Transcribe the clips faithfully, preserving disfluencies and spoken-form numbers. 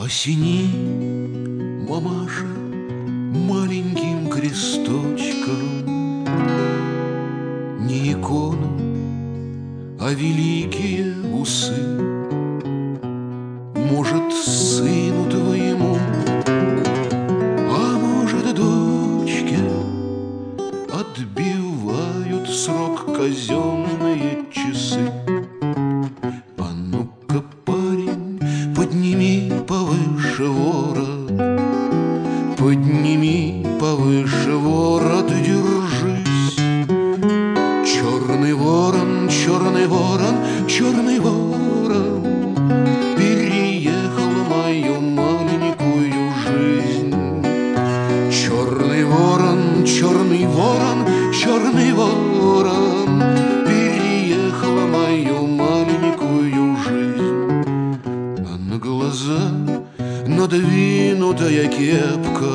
Осени, мамаша, маленьким кресточком не икону, а великие усы. Может, сыну твоему, а может, дочке отбивают срок казенные часы. А ну-ка, парень, подними повыше ворот, подними повыше ворот, держись. Черный ворон, черный ворон, черный ворон переехал мою маленькую жизнь. Черный ворон, черный ворон, черный ворон переехал мою маленькую жизнь. А на глаза надвинутая кепка,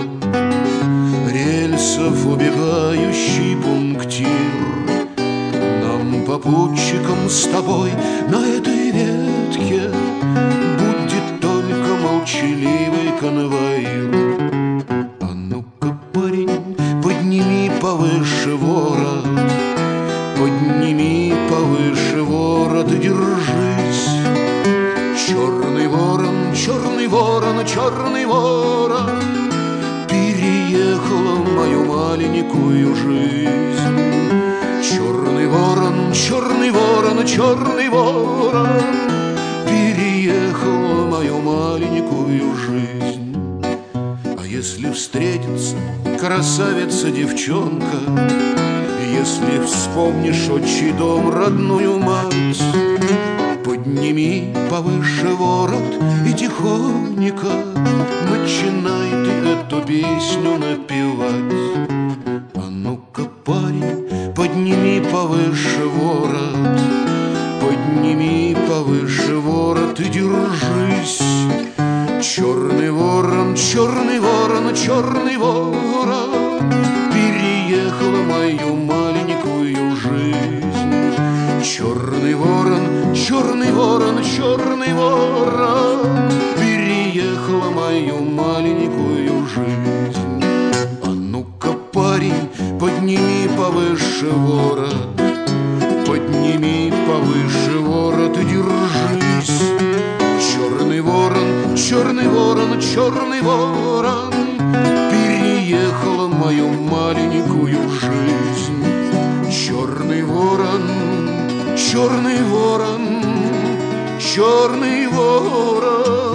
рельсов убегающий пунктир. Нам, попутчикам, с тобой на этой ветке будет только молчаливый конвоир. А ну-ка, парень, подними повыше ворот, подними повыше ворот и держись. Черный ворон, черный ворон, черный ворон переехала мою маленькую жизнь. Черный ворон, черный ворон, черный ворон переехала мою маленькую жизнь. А если встретится красавица-девчонка, если вспомнишь отчий дом, родную мать, подними повыше ворот и тихонько начинай ты эту песню напевать. А ну-ка, парень, подними повыше ворот, подними повыше ворот и держись. Черный ворон, черный ворон, черный ворон переехала мою маленькую жизнь. Черный ворон, черный ворон, черный ворон переехала мою маленькую жизнь. А ну-ка, парень, подними повыше ворот, подними повыше ворот и держись. Черный ворон, черный ворон, черный ворон переехала мою маленькую жизнь. Черный ворон, черный ворон, черный ворон